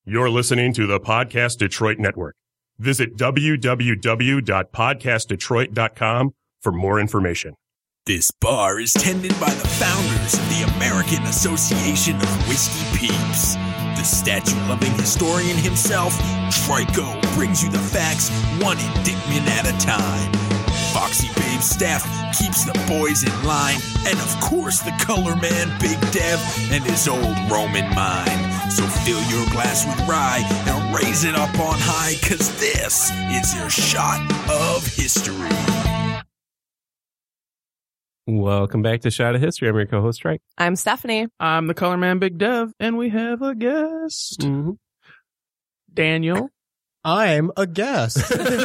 You're listening to the Podcast Detroit Network. Visit www.podcastdetroit.com for more information. This bar is tended by the founders of the American Association of Whiskey Peeps. The statue-loving historian himself, Trico, brings you the facts one indictment at a time. Foxy Babe's staff keeps the boys in line, and of course the color man, Big Dev, and his old Roman mind. So fill your glass with rye and raise it up on high, 'cause this is your shot of history. Welcome back to Shot of History. I'm your co-host, Trike. I'm Stephanie. I'm the color man, Big Dev, and we have a guest. Mm-hmm. Daniel. I'm a guest.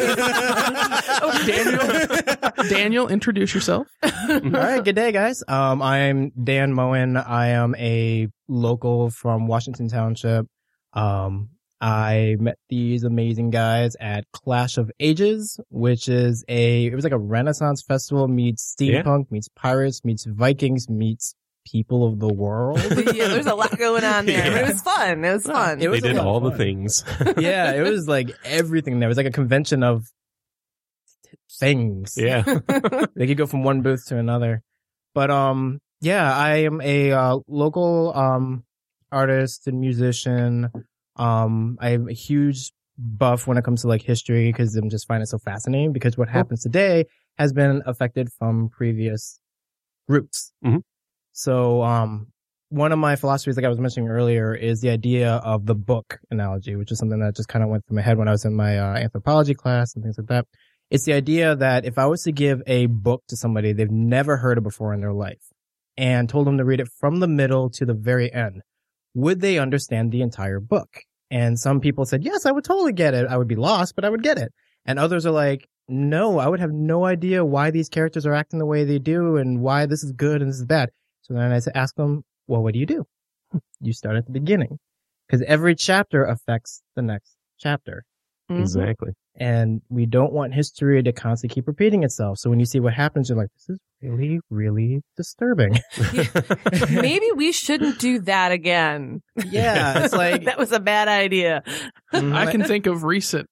Daniel, introduce yourself. All right, good day, guys. I'm Dan Moen. I am a local from Washington Township. I met these amazing guys at Clash of Ages, which is it was like a Renaissance festival meets steampunk, meets pirates, meets Vikings, meets people of the world. Yeah, there's a lot going on there. Yeah. It was fun. It was fun. They did all the things. Yeah, it was like everything there. It was like a convention of things. Yeah. They could go from one booth to another. But yeah, I am a local artist and musician. I'm a huge buff when it comes to like history because I'm just find it so fascinating because what happens today has been affected from previous roots. Mm-hmm. So one of my philosophies, like I was mentioning earlier, is the idea of the book analogy, which is something that just kind of went through my head when I was in my anthropology class and things like that. It's the idea that if I was to give a book to somebody they've never heard of before in their life and told them to read it from the middle to the very end, would they understand the entire book? And some people said, yes, I would totally get it. I would be lost, but I would get it. And others are like, no, I would have no idea why these characters are acting the way they do and why this is good and this is bad. So then I ask them, well, what do? You start at the beginning because every chapter affects the next chapter. Mm-hmm. Exactly. And we don't want history to constantly keep repeating itself. So when you see what happens, you're like, this is really, really disturbing. Maybe we shouldn't do that again. Yeah, it's like that was a bad idea. I can think of recent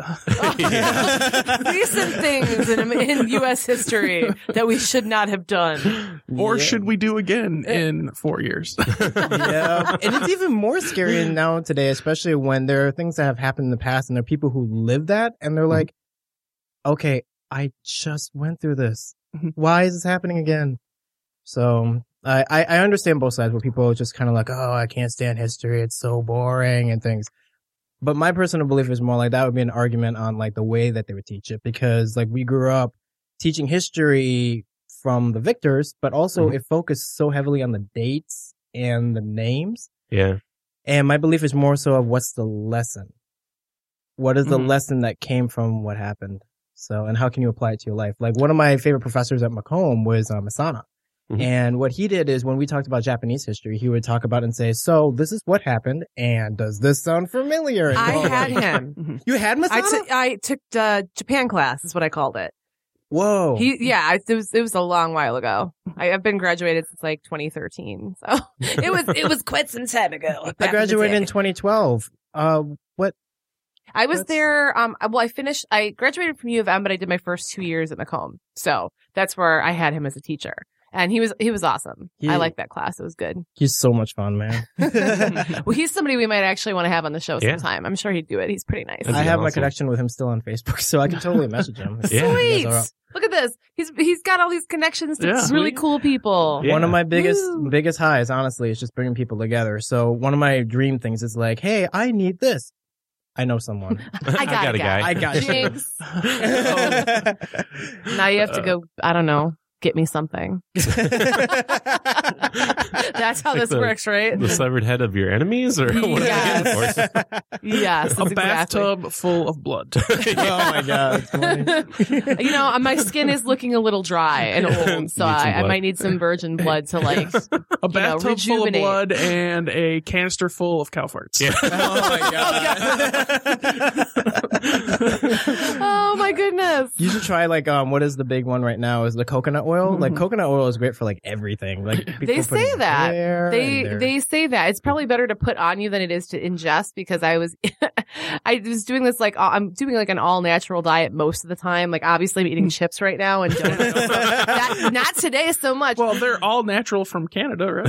recent things in U.S. history that we should not have done. Or should we do again in 4 years? Yeah. And it's even more scary now today, especially when there are things that have happened in the past and there are people who live that and they're like, okay, I just went through this. Why is this happening again? So I understand both sides where people are just kind of like, oh, I can't stand history. It's so boring and things. But my personal belief is more like that would be an argument on like the way that they would teach it because like we grew up teaching history from the victors, but also it focused so heavily on the dates and the names. Yeah. And my belief is more so of what's the lesson? What is the lesson that came from what happened? So, and how can you apply it to your life? Like one of my favorite professors at Macomb was Masana. And what he did is when we talked about Japanese history, he would talk about it and say, so this is what happened. And does this sound familiar? And I had him. You had Masana? I took Japan class is what I called it. Whoa. It was a long while ago. I've been graduated since like 2013. So it was quite some time ago. I graduated in 2012. What? I was there. I graduated from U of M, but I did my first 2 years at Macomb. So that's where I had him as a teacher. And he was awesome. I liked that class. It was good. He's so much fun, man. Well, he's somebody we might actually want to have on the show sometime. I'm sure he'd do it. He's pretty nice. I have my connection with him still on Facebook, so I can totally message him. Sweet. Look at this. He's got all these connections to really cool people. Yeah. One of my biggest highs, honestly, is just bringing people together. So one of my dream things is like, hey, I need this. I know someone. I got a guy. I got Jinx. Now you have to go, I don't know, get me something. That's how this works, right? The severed head of your enemies or what? Yes. Yes. A bathtub full of blood. Oh my God. You know, my skin is looking a little dry and old, so I might need some virgin blood to like a bathtub full of blood and a canister full of cow farts. Yeah. Oh my God. Oh Oh my goodness. You should try like what is the big one right now is the coconut oil. Like coconut oil is great for like everything. Like They say that. They say that. It's probably better to put on you than it is to ingest, because I was doing this like I'm doing like an all natural diet most of the time. Like obviously I'm eating chips right now and donuts. Not today so much. Well, they're all natural from Canada, right?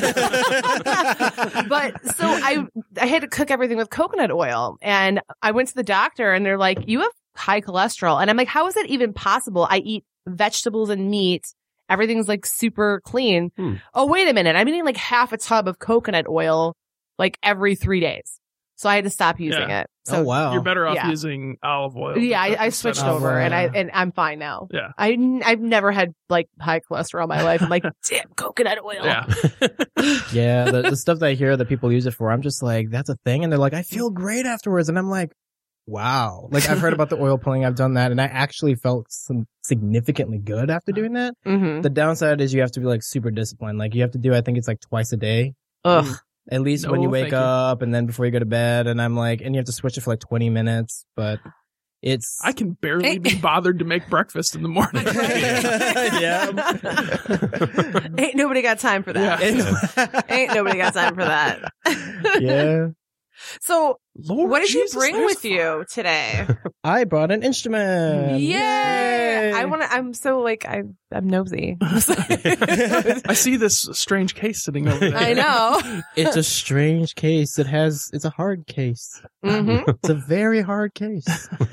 But so I had to cook everything with coconut oil, and I went to the doctor and they're like, you have high cholesterol. And I'm like, how is that even possible? I eat vegetables and meat. Everything's like super clean. Oh, wait a minute. I'm eating like half a tub of coconut oil like every 3 days. So I had to stop using it. So, oh, wow. You're better off using olive oil. Yeah, I switched over and I'm fine now. Yeah. I've never had like high cholesterol in my life. I'm like, damn, coconut oil. Yeah. Yeah, the stuff that I hear that people use it for, I'm just like, that's a thing. And they're like, I feel great afterwards. And I'm like, wow. Like I've heard about the oil pulling. I've done that. And I actually felt significantly good after doing that. Mm-hmm. The downside is you have to be like super disciplined. Like you have to do, I think it's like twice a day. Ugh. At least when you wake up and then before you go to bed. And I'm like, and you have to switch it for like 20 minutes, but I can barely be bothered to make breakfast in the morning. Yeah. Ain't nobody got time for that. Yeah. Ain't nobody got time for that. Yeah. So, Lord what did Jesus, you bring there's with you today? I brought an instrument. Yay! I'm so like, I'm nosy. I see this strange case sitting over there. I know. It's a strange case. It's a hard case. Mm-hmm. It's a very hard case.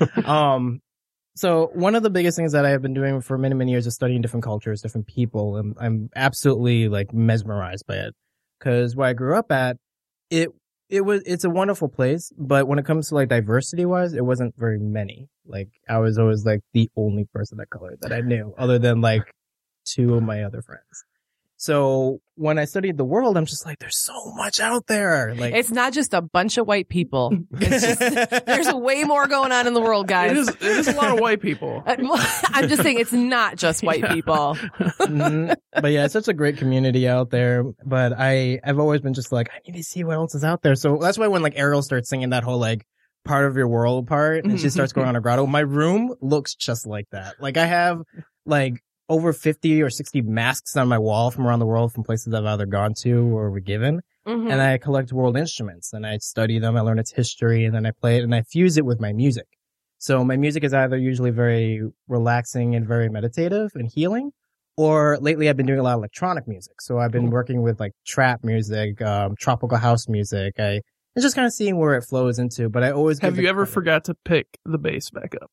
So one of the biggest things that I have been doing for many, many years is studying different cultures, different people. And I'm absolutely like mesmerized by it. Cause where I grew up at, it's a wonderful place, but when it comes to like diversity wise, it wasn't very many. Like I was always like the only person of color that I knew other than like 2 of my other friends. So when I studied the world, I'm just like, there's so much out there. Like It's not just a bunch of white people. It's just, there's way more going on in the world, guys. It is a lot of white people. I'm just saying it's not just white people. But yeah, it's such a great community out there. But I've always been just like, I need to see what else is out there. So that's why when like Ariel starts singing that whole like part of your world part and she starts going on a grotto, my room looks just like that. Like I have like over 50 or 60 masks on my wall from around the world from places I've either gone to or were given. Mm-hmm. And I collect world instruments and I study them. I learn its history and then I play it and I fuse it with my music. So my music is either usually very relaxing and very meditative and healing, or lately I've been doing a lot of electronic music. So I've been working with like trap music, tropical house music. It's just kind of seeing where it flows into, but I always Have you ever forgot to pick the bass back up?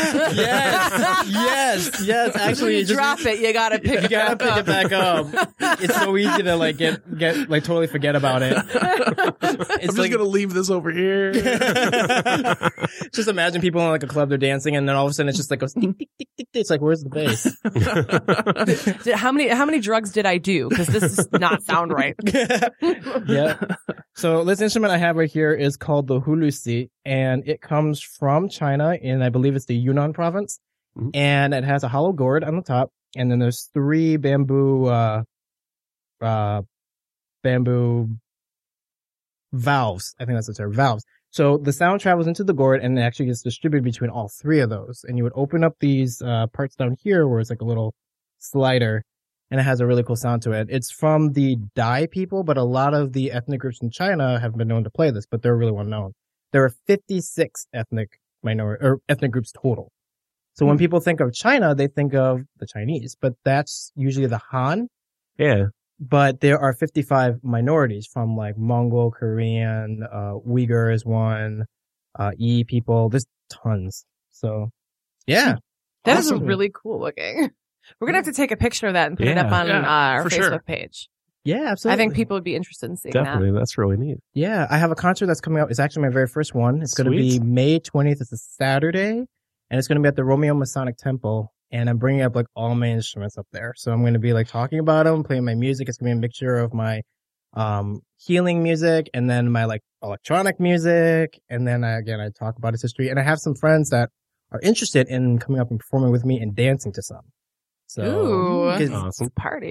Yes. Actually, you drop it, you gotta pick it back up. It's so easy to like get like totally forget about it. I'm just gonna leave this over here. Just imagine people in like a club, they're dancing, and then all of a sudden it's just like goes tick, tick, tick, tick, tick. It's like, where's the bass? How many drugs did I do? Because this does not sound right. Yeah. So this instrument I have right here is called the hulusi, and it comes from China in, I believe it's the Yunnan province. Mm-hmm. And it has a hollow gourd on the top, and then there's 3 bamboo valves. I think that's the term, valves. So the sound travels into the gourd and it actually gets distributed between all 3 of those. And you would open up these parts down here where it's like a little slider, and it has a really cool sound to it. It's from the Dai people, but a lot of the ethnic groups in China have been known to play this, but they're really well known. There are 56 ethnic groups total. So when people think of China, they think of the Chinese, but that's usually the Han. Yeah. But there are 55 minorities from like Mongol, Korean, Uyghur is one, Yi people. There's tons. So yeah. That is really cool looking. We're going to have to take a picture of that and put it up on our Facebook page. Yeah, absolutely. I think people would be interested in seeing Definitely. That's really neat. Yeah, I have a concert that's coming up. It's actually my very first one. It's going to be May 20th. It's a Saturday, and it's going to be at the Romeo Masonic Temple. And I'm bringing up like all my instruments up there. So I'm going to be like talking about them, playing my music. It's going to be a mixture of my healing music and then my like electronic music. And then I talk about its history. And I have some friends that are interested in coming up and performing with me and dancing to some. So, ooh, awesome party.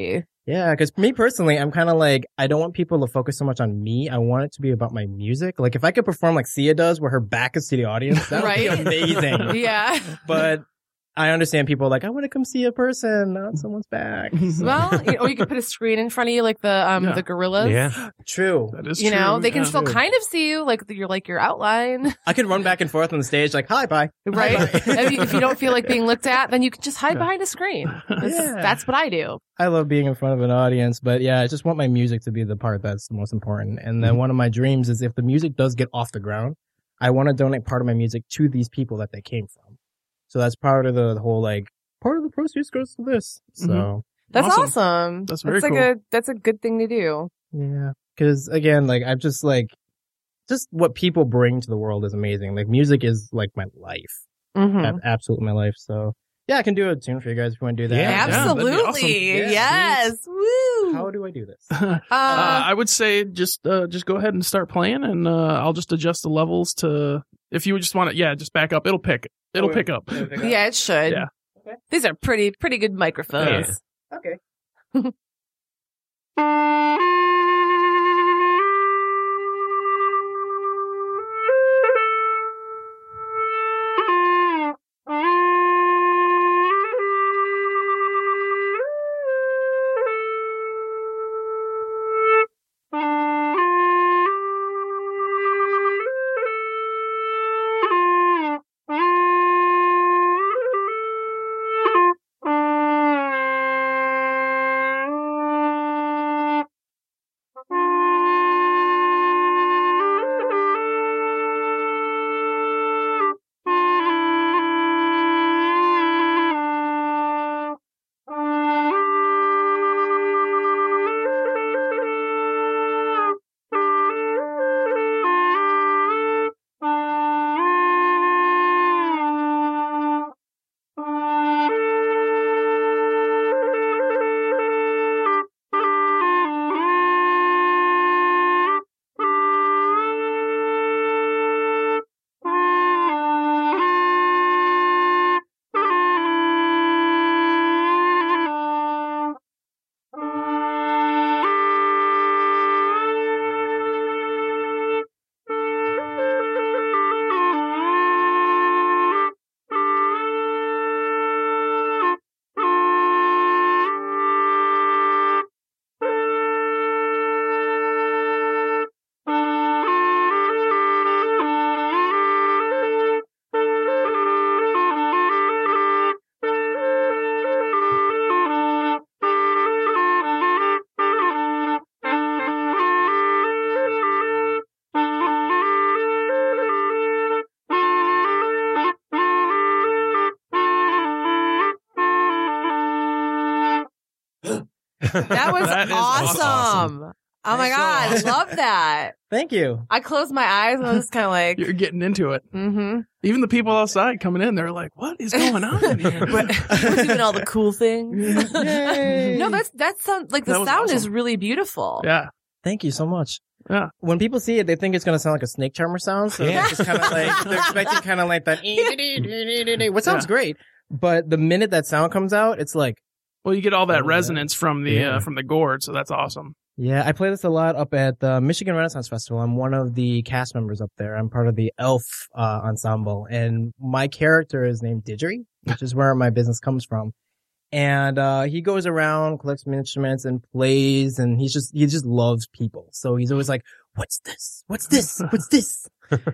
Yeah, because me personally, I'm kind of like, I don't want people to focus so much on me. I want it to be about my music. Like, if I could perform like Sia does, where her back is to the audience, that would be Right? amazing. Yeah. But I understand people are like, I want to come see a person, not someone's back. Well, or you could put a screen in front of you, like the gorillas. Yeah. True. That is You know, true. they can Yeah. still kind of see you, like your outline, I could run back and forth on the stage like, hi, bye. right? Hi, bye. If you don't feel like being looked at, then you can just hide behind a screen. That's what I do. I love being in front of an audience, but yeah, I just want my music to be the part that's the most important. And then one of my dreams is if the music does get off the ground, I want to donate part of my music to these people that they came from. So that's part of the whole, like, part of the proceeds goes to this. So, That's Awesome. awesome. That's very like cool. that's a good thing to do. yeah. Cause again, like, I'm just like, just what people bring to the world is amazing. Like, music is like my life. Mm-hmm. Absolutely my life. So, yeah, I can do a tune for you guys if you want to do that. Yeah. that'd be awesome. Absolutely. Yeah, Yes. Woo. How do I do this? I would say just go ahead and start playing, and I'll just adjust the levels to. If you just want it, just back up. It'll pick up. Yeah, it should. Yeah. Okay. These are pretty good microphones. Okay. That was That is awesome. Oh my God. I love that. Thank you. I closed my eyes and I was kind of like, You're getting into it. mm-hmm. Even the people outside coming in, they're like, "What is going on in here?" We're doing all the cool things. Yay. No, that sounds like the That was sound is awesome. really beautiful. Yeah. Thank you so much. Yeah. When people see it, they think it's going to sound like a snake charmer sound. So Yeah. it's just kind of like, they're expecting kind of like that, which sounds great. But the minute that sound comes out, it's like, Well, you get all that Oh, resonance from the Yeah. gourd, so that's awesome. yeah, I play this a lot up at the Michigan Renaissance Festival. I'm one of the cast members up there. I'm part of the Elf ensemble, and my character is named Didgery, which is where my business comes from. And he goes around, collects instruments, and plays, and he just loves people. So he's always like, "What's this? What's this? What's this?"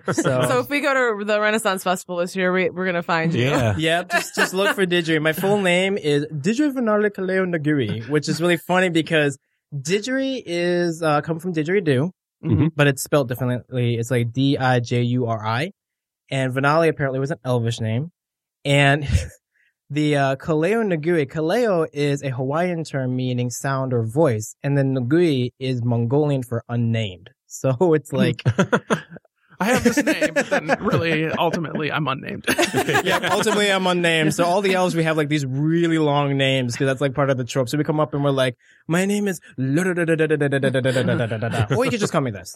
So if we go to the Renaissance Festival this year, we're going to find you. Yeah. Yeah, just look for Didgery. My full name is Didgery Vinale Kaleo Nagiri, which is really funny because Didgery is come from didgeridoo, Mhm. but it's spelled differently. It's like Dijuri, and Vinale apparently was an Elvish name, and the Kaleo Nagiri. Kaleo is a Hawaiian term meaning sound or voice, and then Nagiri is Mongolian for unnamed. So it's like. I have this name, but then really, ultimately, I'm unnamed. Yeah, ultimately I'm unnamed. So all the elves, we have like these really long names because that's like part of the trope. So we come up and we're like, my name is or you could just call me this.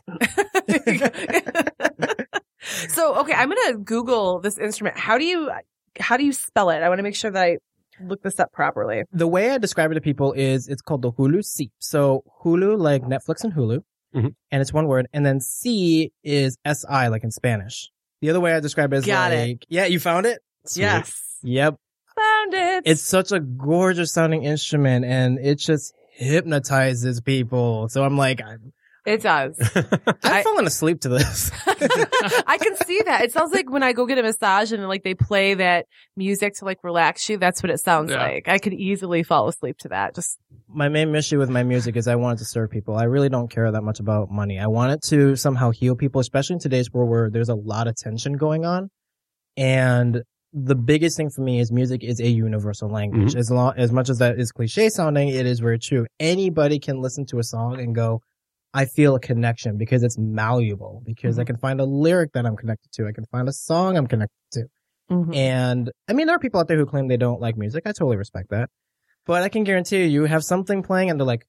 So, okay, I'm going to Google this instrument. How do you spell it? I want to make sure that look this up properly. The way I describe it to people is it's called the Hulu Seep. So Hulu, like Netflix and Hulu, Mhm. and it's one word. And then C is SI, like in Spanish. The other way I describe it is Got it. like, yeah, you found it? Yes. Yep. Found it. It's such a gorgeous sounding instrument and it just hypnotizes people. So I'm like, It does. I've fallen asleep to this. I can see that. It sounds like when I go get a massage and like they play that music to like relax you. That's what it sounds Yeah. like. I could easily fall asleep to that. Just My main issue with my music is I want it to serve people. I really don't care that much about money. I want it to somehow heal people, especially in today's world where there's a lot of tension going on. And the biggest thing for me is music is a universal language. As much as that is cliche sounding, it is very true. Anybody can listen to a song and go, I feel a connection because it's malleable, because I can find a lyric that I'm connected to. I can find a song I'm connected to. And I mean, there are people out there who claim they don't like music. I totally respect that. But I can guarantee you have something playing and they're like,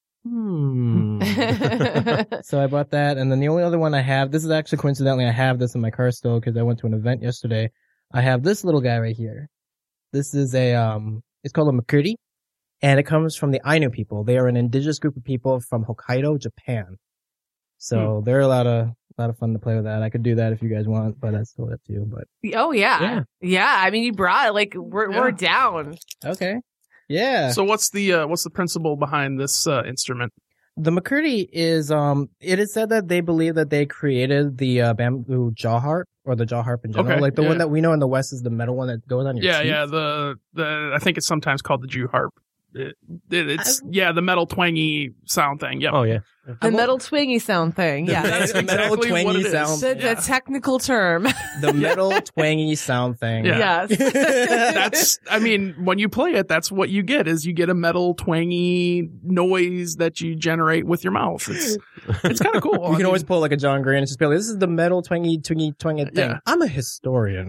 So I bought that. And then the only other one I have, this is actually coincidentally, I have this in my car still because I went to an event yesterday. I have this little guy right here. This is it's called a makuri. And it comes from the Ainu people. They are an indigenous group of people from Hokkaido, Japan. So they're a lot of fun to play with that. I could do that if you guys want, but that's still up to you. But oh yeah. I mean, you brought it. Like we're down. okay, yeah. So what's the principle behind this instrument? The makuri is it is said that they believe that they created the bamboo jaw harp or the jaw harp in general. Okay, Like the yeah. one that we know in the West is the metal one that goes on your teeth. Yeah. The I think it's sometimes called the Jew harp. It's the metal twangy sound thing. Yeah. Oh yeah. The metal twingy sound thing. Yeah. That's The metal exactly what twangy it is. sound. The technical term. The metal twangy sound thing. Yeah. Yes. That's, I mean, when you play it, that's what you get is you get a metal twangy noise that you generate with your mouth. It's kind of cool. You can always pull like a John Gray and just be like, this is the metal twangy thing. Yeah. I'm a historian.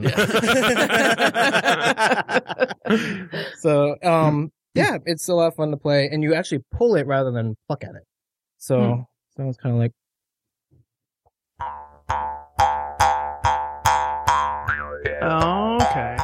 So, yeah, it's a lot of fun to play and you actually pull it rather than pluck at it. So, sounds kind of like. Okay.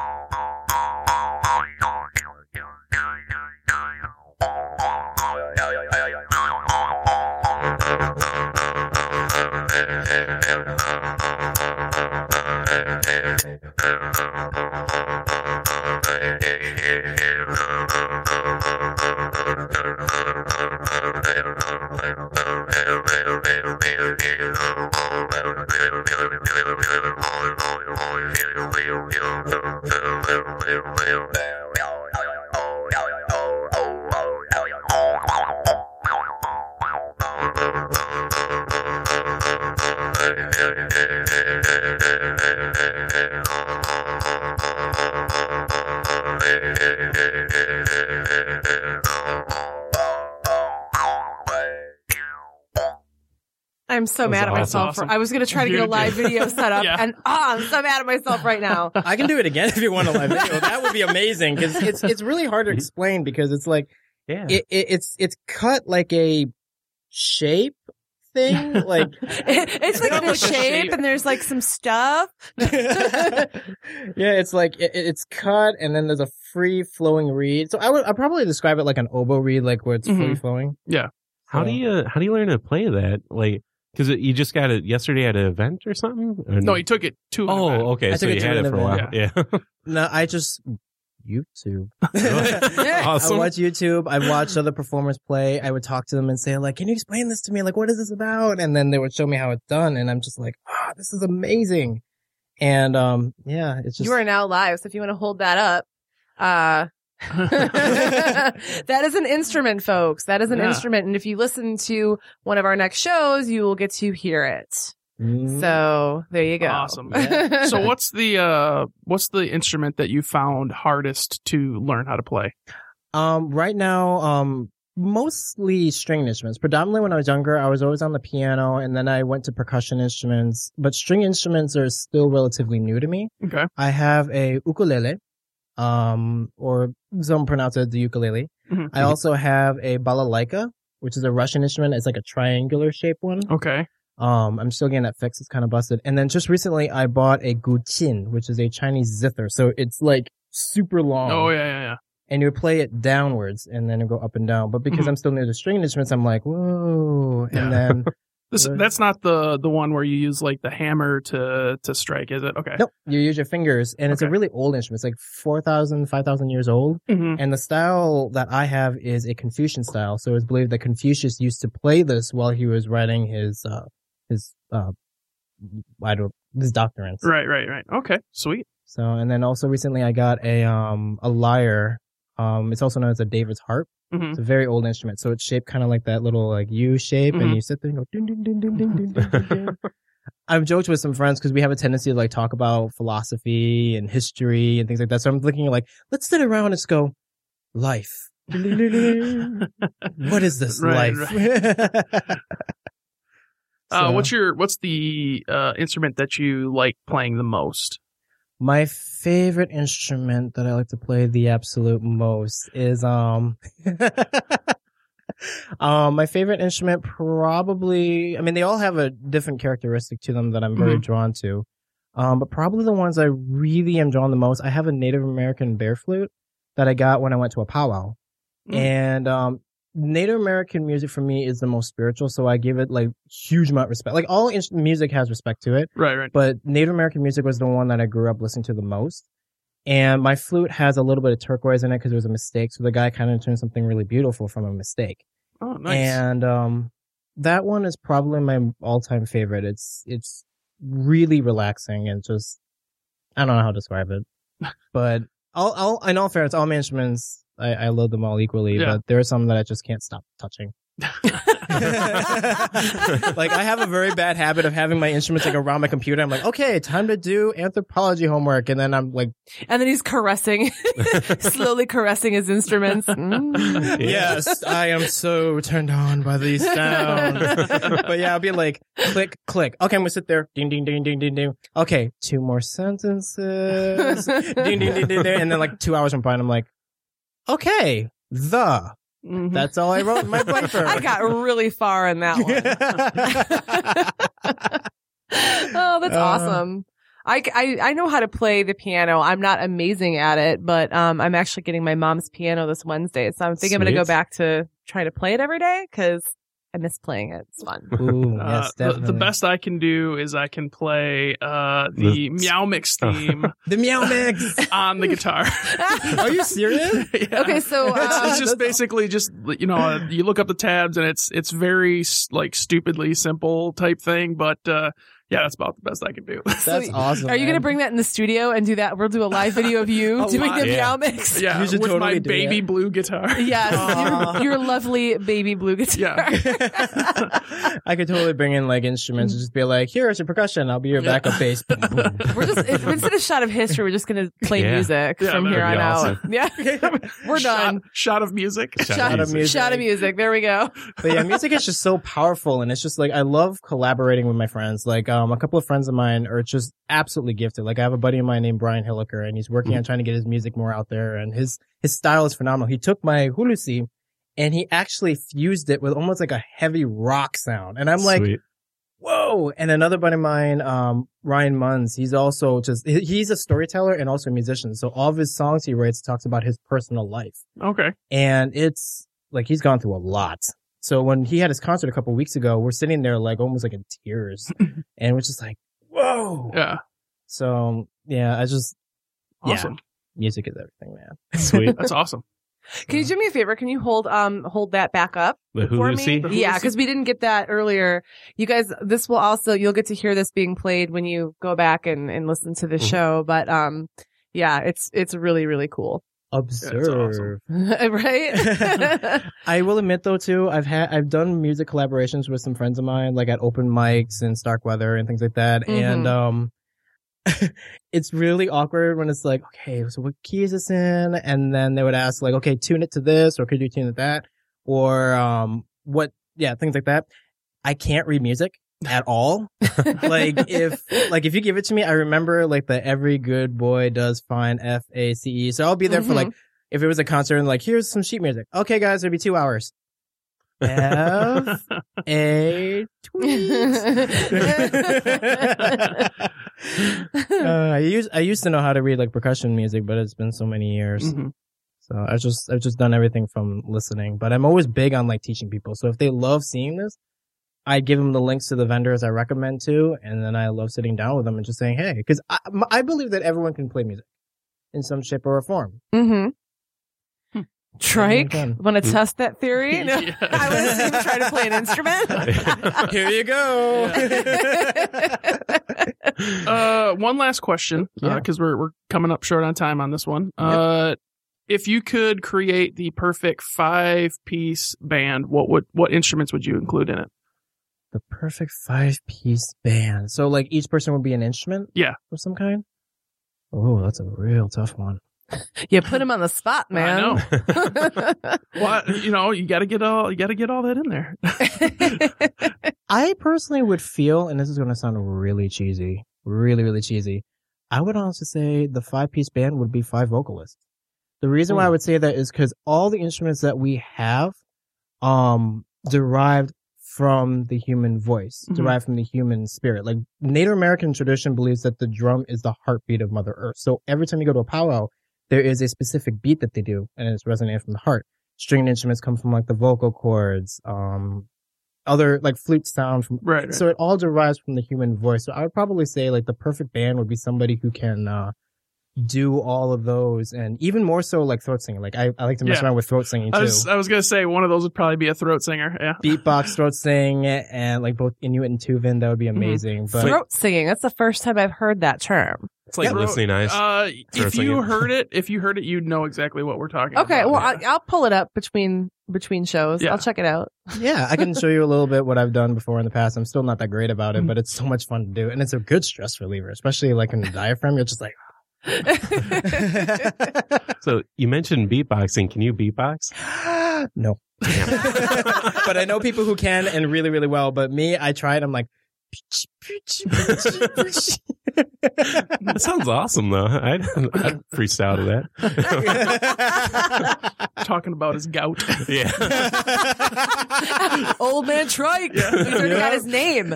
I'm so mad at myself. awesome. I was going to try to get a live video set up Yeah. and I'm so mad at myself right now. I can do it again if you want a live video. That would be amazing because it's really hard to explain because it's like Yeah. it's cut like a shape thing. Like It's like in a shape and there's like some stuff. yeah, it's like it's cut and then there's a free flowing reed. So I'd probably describe it like an oboe reed, like where it's free flowing. Yeah. How do you learn to play that? Like, because you just got it yesterday at an event or something? Or No, he took it to an event. okay. I So took you it to had an it for a while. event. Yeah. No, I just YouTube. Awesome. I watch YouTube. I watch other performers play. I would talk to them and say, like, can you explain this to me? Like, what is this about? And then they would show me how it's done. And I'm just like, this is amazing. And, yeah, it's just. You are now live. So if you want to hold that up, that is an instrument, folks. That is an instrument. And if you listen to one of our next shows, you will get to hear it. So there you go. Awesome. So what's the instrument that you found hardest to learn how to play? Right now, mostly string instruments. Predominantly when I was younger, I was always on the piano and then I went to percussion instruments, but string instruments are still relatively new to me. Okay. I have a ukulele, or some pronounce it the ukulele. Mhm. I also have a balalaika, which is a Russian instrument. It's like a triangular shaped one. Okay. I'm still getting that fixed. It's kind of busted. And then just recently I bought a guqin, which is a Chinese zither. So it's like super long. Oh yeah. And you would play it downwards and then it would go up and down. But because I'm still near the string instruments, I'm like, whoa. And then That's not the one where you use like the hammer to strike, is it? Okay. nope, you use your fingers, and it's a Okay. really old instrument. It's like 4,000, 5,000 years old. Mm-hmm. And the style that I have is a Confucian style. So it's believed that Confucius used to play this while he was writing his doctrines. Right. Okay, sweet. So, and then also recently I got a lyre. It's also known as a David's harp. Mm-hmm. It's a very old instrument. So it's shaped kind of like that little like U shape, and you sit there and go ding ding ding ding ding ding ding ding. Ding. I've joked with some friends because we have a tendency to like talk about philosophy and history and things like that. So I'm thinking like, let's sit around and just go, life. Ding, ding, ding, ding. What is this Right, life? So, What's the instrument that you like playing the most? my favorite instrument that I like to play the absolute most is my favorite instrument probably, I mean, they all have a different characteristic to them that I'm very drawn to. But probably the ones I really am drawn the most, I have a Native American bear flute that I got when I went to a powwow. And Native American music for me is the most spiritual, so I give it like huge amount of respect. Like all music has respect to it. Right. But Native American music was the one that I grew up listening to the most. And my flute has a little bit of turquoise in it because it was a mistake. So the guy kind of turned something really beautiful from a mistake. Oh, nice. And that one is probably my all-time favorite. It's really relaxing and just, I don't know how to describe it. But in all fairness, all my instruments, I love them all equally. Yeah. But there are some that I just can't stop touching. Like I have a very bad habit of having my instruments like around my computer. I'm like, okay, time to do anthropology homework, and then I'm like, And then he's caressing, slowly caressing his instruments. yes, I am so turned on by these sounds. But yeah, I'll be like, click, click. Okay, I'm gonna sit there, ding, ding, ding, ding, ding, ding. Okay, 2 more sentences, ding, ding, ding, ding, ding, and then like 2 hours went by, and I'm like, okay, That's all I wrote in my paper. I got really far in that one. Oh, that's awesome. I know how to play the piano. I'm not amazing at it, but I'm actually getting my mom's piano this Wednesday. So I think I'm going to go back to try to play it every day because I miss playing it. It's fun. Ooh, yes, definitely. The best I can do is I can play the Meow Mix theme The Meow Mix on the guitar. Are you serious? Yeah. Okay, so It's just basically just, you know, you look up the tabs and it's very like stupidly simple type thing, but yeah, that's about the best I can do. That's awesome. are you going to bring that in the studio and do that? We'll do a live video of you doing the Meow Mix. Yeah, You should with totally my do baby that. blue guitar. Yes, your lovely baby blue guitar. Yeah. I could totally bring in like instruments and just be like, here's your percussion. I'll be your backup bass. Boom, boom. We're just instead of shot of history, we're just going to play music Yeah, from that'd here be on awesome. out. Yeah, we're done. Shot of music. Shot of music. Shot of music. There we go. But yeah, music is just so powerful, and it's just like I love collaborating with my friends. Like a couple of friends of mine are just absolutely gifted. Like I have a buddy of mine named Brian Hilliker, and he's working on trying to get his music more out there, and his style is phenomenal. He took my hulusi and he actually fused it with almost like a heavy rock sound, and I'm like, Sweet. whoa. And another buddy of mine, Ryan Munns, he's also he's a storyteller and also a musician. So all of his songs he writes talks about his personal life. Okay. And it's like he's gone through a lot. So when he had his concert a couple of weeks ago, we're sitting there like almost like in tears, and we're just like, whoa. Yeah. So yeah, Awesome. music is everything, man. Sweet. That's awesome. Can you do me a favor? Can you hold that back up The for me? Hulusi? Yeah, because we didn't get that earlier. You guys, you'll get to hear this being played when you go back and listen to the show. But yeah, it's really, really cool. Observe. Right? I will admit though too, I've done music collaborations with some friends of mine, like at open mics and Starkweather and things like that. And it's really awkward when it's like, okay, so what key is this in? And then they would ask like, okay, tune it to this, or could you tune it to that? Or things like that. I can't read music at all. If you give it to me, I remember like the every good boy does fine FACE. So I'll be there for like, if it was a concert and like, here's some sheet music. Okay, guys, it'll be 2 hours. F A tweet. I used to know how to read like percussion music, but it's been so many years. Mm-hmm. So I've just done everything from listening, but I'm always big on like teaching people. So if they love seeing this, I give them the links to the vendors I recommend to, and then I love sitting down with them and just saying, hey, because I believe that everyone can play music in some shape or form. Mm-hmm. Trike, Everyone want to test that theory? No. Yeah. I was even trying to play an instrument. Here you go. One last question, Yeah. because we're coming up short on time on this one. If you could create the perfect 5-piece band, what instruments would you include in it? The perfect 5-piece band. So like each person would be an instrument? Yeah. Of some kind? Oh, that's a real tough one. You put him on the spot, man. I know. Well, you got to get all that in there. I personally would feel, and this is going to sound really cheesy, really, really cheesy. I would honestly say the 5-piece band would be 5 vocalists. The reason why I would say that is because all the instruments that we have, derived from the human voice, derived from the human spirit. Like Native American tradition believes that the drum is the heartbeat of Mother Earth. So every time you go to a powwow, there is a specific beat that they do, and it's resonating from the heart. Stringed instruments come from like the vocal cords, other like flute sound from, Right. So it all derives from the human voice. So I would probably say like the perfect band would be somebody who can, do all of those, and even more so like throat singing. Like I like to mess around with throat singing too. I was gonna say one of those would probably be a throat singer. Yeah. Beatbox, throat sing, and like both Inuit and Tuvan, that would be amazing. But Throat singing. That's the first time I've heard that term. It's like listening eyes. If you heard it, you'd know exactly what we're talking about. Okay, well, I'll pull it up between shows. Yeah. I'll check it out. yeah, I can show you a little bit what I've done before in the past. I'm still not that great about it, but it's so much fun to do, and it's a good stress reliever, especially like in the diaphragm. You're just like. So you mentioned beatboxing. Can you beatbox? No. But I know people who can, and really, really well. But me, I tried. I'm like. That sounds awesome, though. I'd freestyle to that. Talking about his gout. Yeah. Old man Trike. He's already got his name.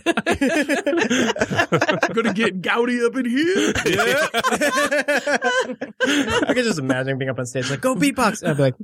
I'm gonna get gouty up in here. Yeah. I could just imagine being up on stage like, go beatbox. And I'd be like,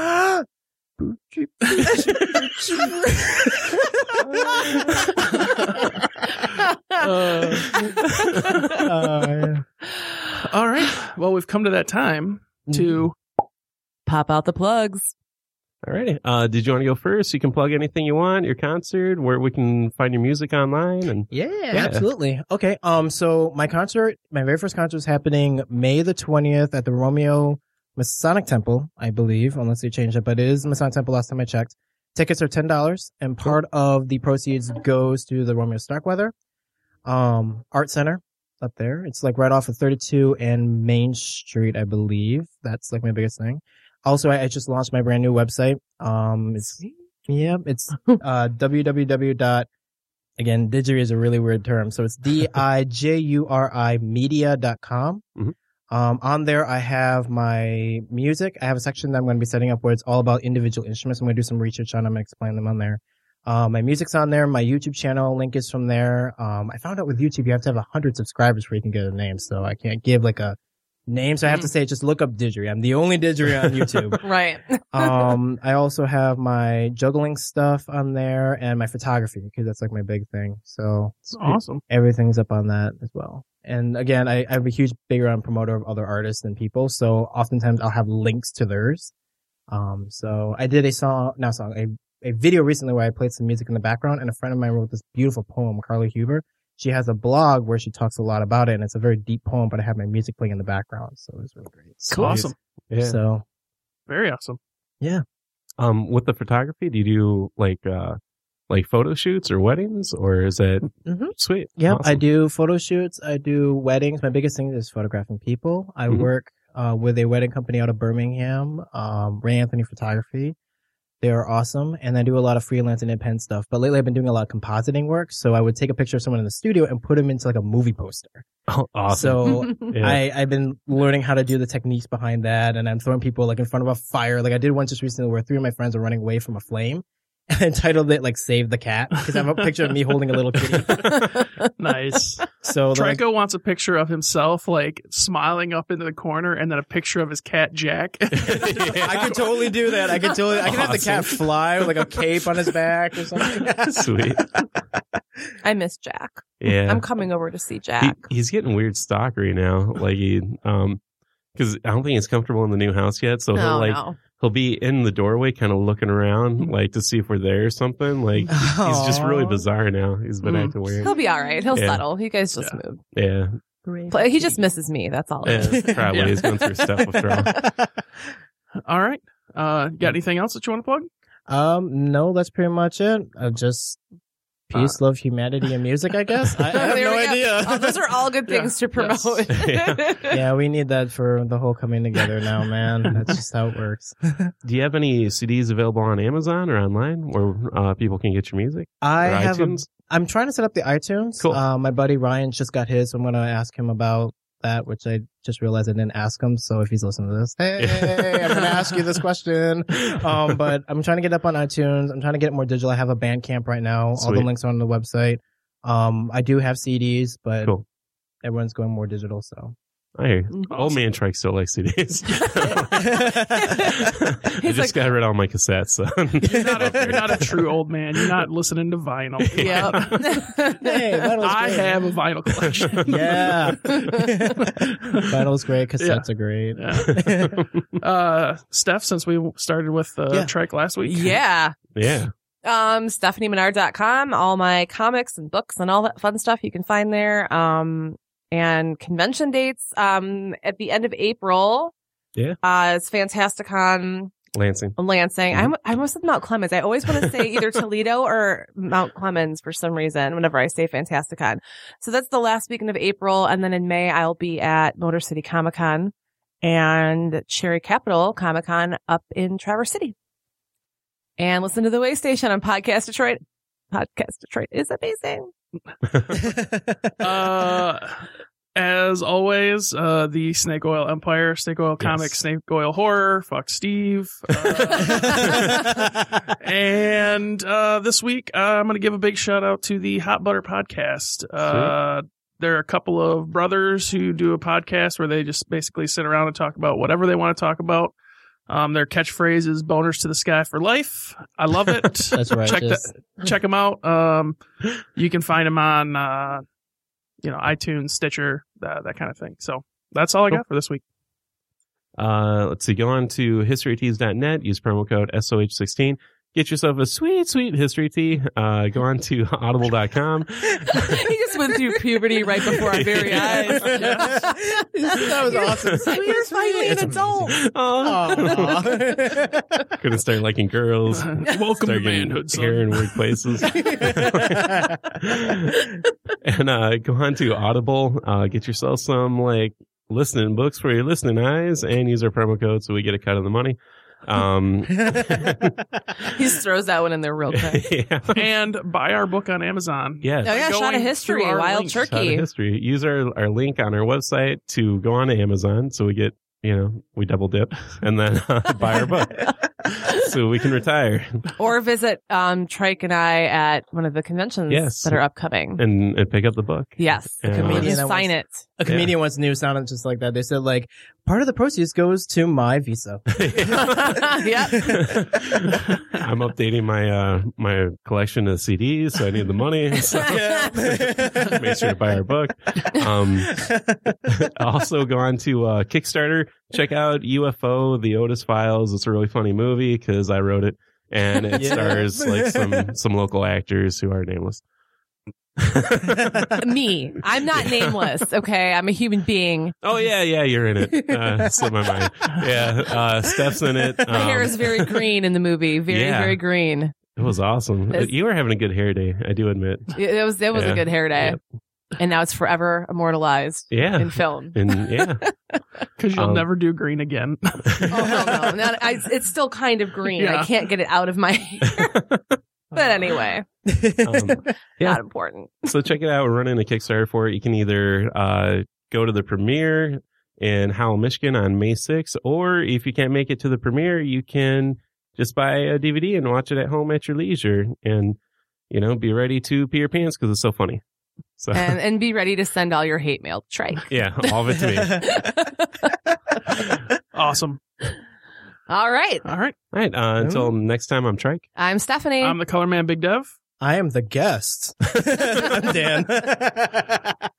yeah. All right. Well, we've come to that time to Pop out the plugs. All righty. Did you want to go first? You can plug anything you want, your concert, where we can find your music online. And Yeah, absolutely. Okay. So my very first concert is happening May the 20th at the Romeo Masonic Temple, I believe, unless they changed it, but it is Masonic Temple last time I checked. Tickets are $10, and part of the proceeds goes to the Romeo Starkweather Art Center up there. It's like right off of 32 and Main Street, I believe. That's like my biggest thing. Also, I just launched my brand new website. It's www. Again, Didgery is a really weird term. So it's DIJURI media.com. Mm-hmm. On there, I have my music. I have a section that I'm going to be setting up where it's all about individual instruments. I'm going to do some research on them and explain them on there. My music's on there. My YouTube channel link is from there. I found out with YouTube, you have to have 100 subscribers before you can get a name. So I can't give like a name. So I have to say, just look up Didgery. I'm the only Didgery on YouTube. Right. I also have my juggling stuff on there and my photography because that's like my big thing. So it's awesome. Everything's up on that as well. And again, I'm a huge, bigger promoter of other artists and people. So oftentimes I'll have links to theirs. So I did a video recently where I played some music in the background, and a friend of mine wrote this beautiful poem, Carly Huber. She has a blog where she talks a lot about it, and it's a very deep poem, but I have my music playing in the background. So it was really great. Cool. Awesome. Yeah. So very awesome. Yeah. With the photography, do you do like photo shoots or weddings, or is it sweet? Yeah, Awesome. I do photo shoots. I do weddings. My biggest thing is photographing people. I work with a wedding company out of Birmingham, Ray Anthony Photography. They are awesome. And I do a lot of freelance and independent stuff. But lately I've been doing a lot of compositing work. So I would take a picture of someone in the studio and put them into like a movie poster. Oh, awesome. So Yeah. I've been learning how to do the techniques behind that. And I'm throwing people like in front of a fire. Like I did one just recently where 3 of my friends were running away from a flame. and I titled it like "Save the Cat" because I have a picture of me holding a little kitty. Nice. So like, Trico wants a picture of himself, like smiling up into the corner, and then a picture of his cat Jack. I could totally do that. I could have the cat fly with like a cape on his back or something. Sweet. I miss Jack. Yeah. I'm coming over to see Jack. He's getting weird stalkery now. Like because I don't think he's comfortable in the new house yet. So he'll be in the doorway kind of looking around like to see if we're there or something. Like he's just really bizarre now. He's been acting weird. He'll be all right. He'll settle. You guys just move. Yeah. He just misses me. That's all. Probably. He's going through stuff after all. All right. Got anything else that you want to plug? No, that's pretty much it. Just peace, love, humanity, and music, I guess. I have no idea. Oh, those are all good things to promote. Yes. Yeah, we need that for the whole coming together now, man. That's just how it works. Do you have any CDs available on Amazon or online where people can get your music? I'm trying to set up the iTunes. Cool. My buddy Ryan's just got his, so I'm going to ask him about that, which I just realized I didn't ask him. So if he's listening to this, hey, I'm going to ask you this question. But I'm trying to get it up on iTunes. I'm trying to get it more digital. I have a Bandcamp right now. Sweet. All the links are on the website. I do have CDs, but everyone's going more digital. So I hear. Old man Trike still likes CDs. I just got rid of all my cassettes. So. You're not a true old man. You're not listening to vinyl. Yep. hey, I have a vinyl collection. Yeah. Vinyl's great. Cassettes are great. Yeah. Steph, since we started with Trike last week. Yeah. Yeah. StephanieMenard.com. All my comics and books and all that fun stuff you can find there. And convention dates, at the end of April. Yeah. It's Fantasticon Lansing. I almost said Mount Clemens. I always want to say either Toledo or Mount Clemens for some reason whenever I say Fantasticon. So that's the last weekend of April. And then in May, I'll be at Motor City Comic Con and Cherry Capital Comic Con up in Traverse City. And listen to The Way Station on Podcast Detroit. Podcast Detroit is amazing. As always, the Snake Oil Empire, Snake Oil Comics, Snake Oil Horror, fuck Steve. And this week, I'm going to give a big shout out to the Hot Butter Podcast. There are a couple of brothers who do a podcast where they just basically sit around and talk about whatever they want to talk about. Their catchphrase is boners to the sky for life. I love it. That's right. Check them out. You can find them on, iTunes, Stitcher, that kind of thing. So that's all I got for this week. Let's see. Go on to historytees.net. Use promo code SOH16. Get yourself a sweet, sweet history tee. Go on to audible.com. He just went through puberty right before our very eyes. That was awesome. You're finally an adult. Gonna start liking girls. Welcome to manhood, son. Hair in weird places. And go on to Audible. Get yourself some listening books for your listening eyes, and use our promo code so we get a cut of the money. He just throws that one in there real quick. Yeah. And buy our book on Amazon. Yes. Oh yeah, Shot of History, Wild Shot of Turkey. History. Use our link on our website to go on to Amazon so we get, we double dip, and then buy our book so we can retire. Or visit Trike and I at one of the conventions that are upcoming. And pick up the book. Yes. And, sign it. A comedian once knew sounded just like that. They said part of the proceeds goes to my visa. Yeah. I'm updating my collection of CDs, so I need the money. So make sure to buy our book. Also go on to Kickstarter. Check out UFO, The Otis Files. It's a really funny movie because I wrote it, and it stars some local actors who are nameless. Me. I'm not nameless, okay? I'm a human being. Oh, yeah, you're in it. Slipped my mind. Yeah, Steph's in it. My hair is very green in the movie. Very green. It was awesome. You were having a good hair day, I do admit. It was a good hair day. Yep. And now it's forever immortalized in film. Because you'll never do green again. Oh, no. It's still kind of green. Yeah. I can't get it out of my hair. But anyway, not important. So check it out. We're running a Kickstarter for it. You can either go to the premiere in Howell, Michigan on May 6th, or if you can't make it to the premiere, you can just buy a DVD and watch it at home at your leisure, and be ready to pee your pants because it's so funny. So and be ready to send all your hate mail to Trike. Yeah, all of it to me. Awesome. All right. Until next time, I'm Trike. I'm Stephanie. I'm the color man, Big Dev. I am the guest. I'm Dan.